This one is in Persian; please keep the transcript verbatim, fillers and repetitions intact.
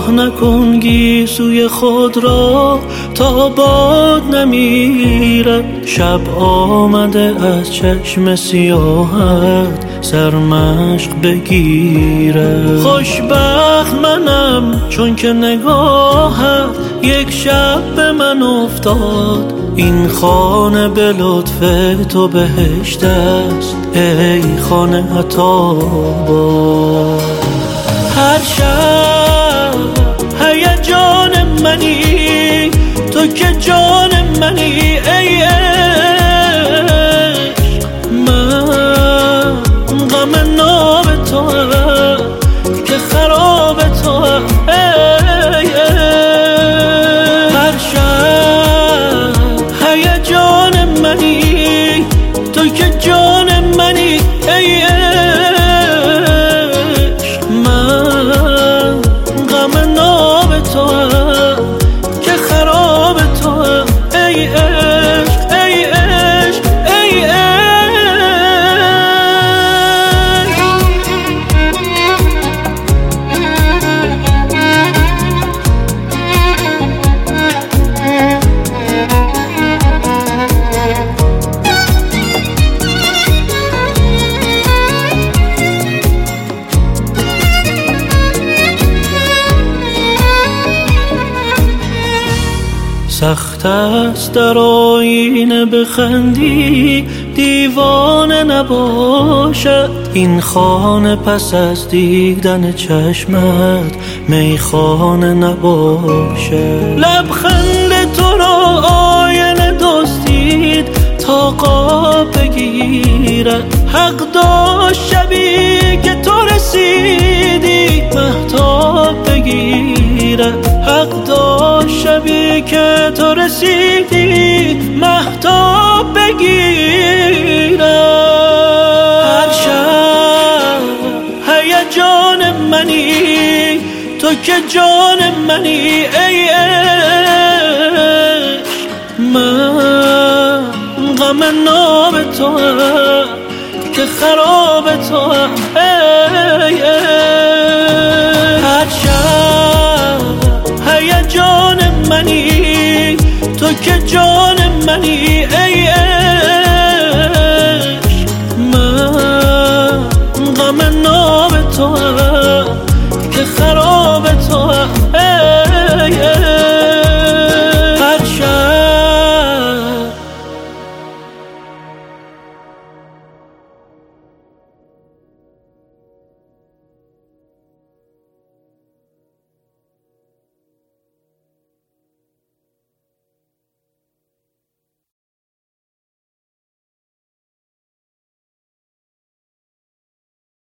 نگاه نکن گیسوی خود را تا باد نمیرد. شب آمده از چشم سیاهت سرمشق بگیرد. خوشبخت منم چون که نگاهت یک شب به من افتاد. این خانه به لطف تو بهشت است ای خانه عطاباد. هر شب هیجان منی تو که جان منی ای عشق. من غم ناب تو هم که خراب تو هم ای عشق. هر شب هیجان منی تو که جان منی ای عشق. سخت است در آینه بخندی دیوانه نباشد. این خانه پس از دیدن چشمت میخانه نباشد. لبخند تو را آینه دزدید تا قاب بگیرد. حق داشت شبی که تو رسیدی مهتاب بگیرد. حق داشت شبی که تو رسیدی مهتاب بگیرد. هر شب هیجان منی تو که جان منی ای عشق. من غم ناب تو هم که خراب تو هم ای عشق. هر شب هیجان منی تو که جان منی ای عشق. من غم ناب تو هم که خراب تو هم